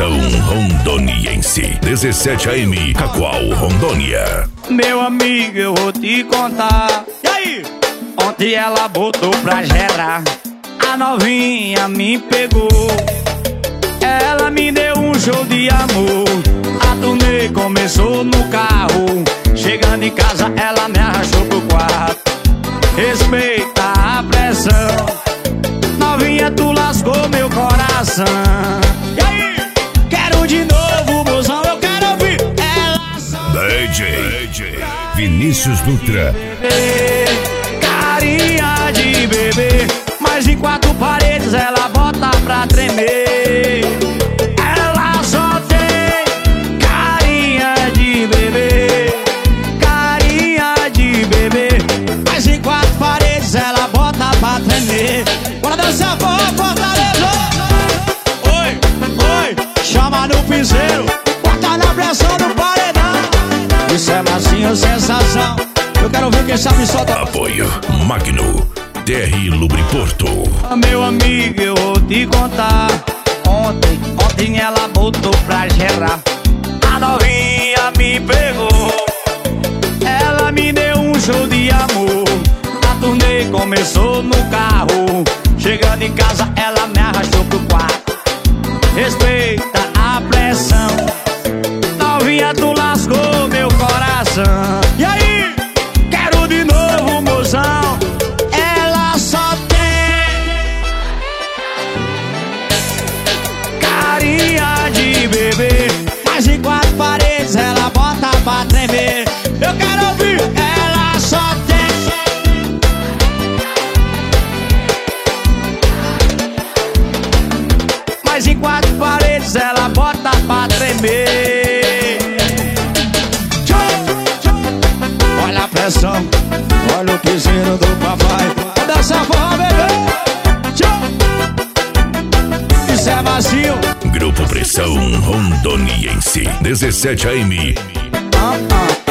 Pressão Rondoniense, 17 AM, Cacoal, Rondônia. Meu amigo, eu vou te contar. E aí? Ontem ela botou pra gerar, a novinha me pegou. Ela me deu um show de amor. A turnê começou no carro. Chegando em casa, ela me arrastou pro quarto. Respeita a pressão. Novinha, tu lascou meu coração. E aí? Quero de novo, mozão, eu quero ouvir. Ela só DJ Vinícius Dutra. Carinha de bebê, mas em quatro paredes ela bota pra tremer. Ela só tem carinha de bebê, carinha de bebê, mas em quatro paredes ela bota pra tremer. Bora dançar, Fortaleza! Oi, oi, chama no piseiro, bota na pressão do paredão. Isso é massinho, sensação. Eu quero ver quem sabe soltar. Apoio Magno, TR Lubriporto. Meu amigo, eu vou te contar. Ontem ela botou pra gerar, a novinha me pegou. Ela me deu um show de amor. A turnê começou no carro. Chegando em casa, ela me arrastou pro quarto. Respeita a pressão. Novinha, tu lascou meu coração. E aí? Quero de novo, mozão. Ela só tem carinha de bebê, mas em quatro paredes ela bota pra tremer. Eu quero ouvir. Ela só tem. Mas em quatro paredes ela bota pra tremer. Olha a pressão, olha o piseiro do papai. Olha essa forma, bebê. Isso é macio. Grupo Pressão Rondoniense, 17 AM.